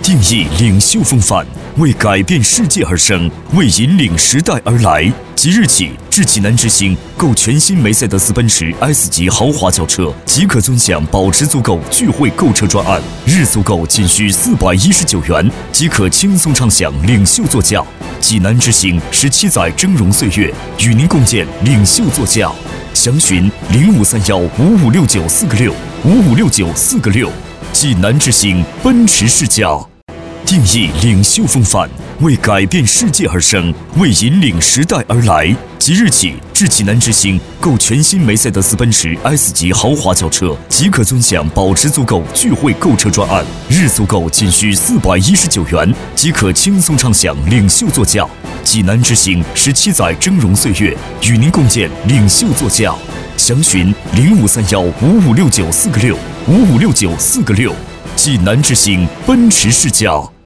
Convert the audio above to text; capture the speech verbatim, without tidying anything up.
定义领袖风范，为改变世界而生，为引领时代而来。即日起至济南之星购全新梅赛德斯奔驰 S 级豪华轿车，即可尊享保值足够聚会购车专案，日租购仅需四百一十九元，即可轻松畅享领袖座驾。济南之星十七载峥嵘岁月，与您共建领袖座驾。详询零五三幺五五六九四个六五五六九四个六。济南之星奔驰世家。定义领袖风范，为改变世界而生，为引领时代而来。即日起至济南之星购全新梅赛德斯奔驰 S 级豪华轿车，即可尊享保值足够聚会购车专案，日租购仅需四百一十九元，即可轻松畅享领袖座驾。济南之星十七载峥嵘岁月，与您共建领袖座驾。详询零五三幺五五六九四个六五五六九四个六。济南之星奔驰世家。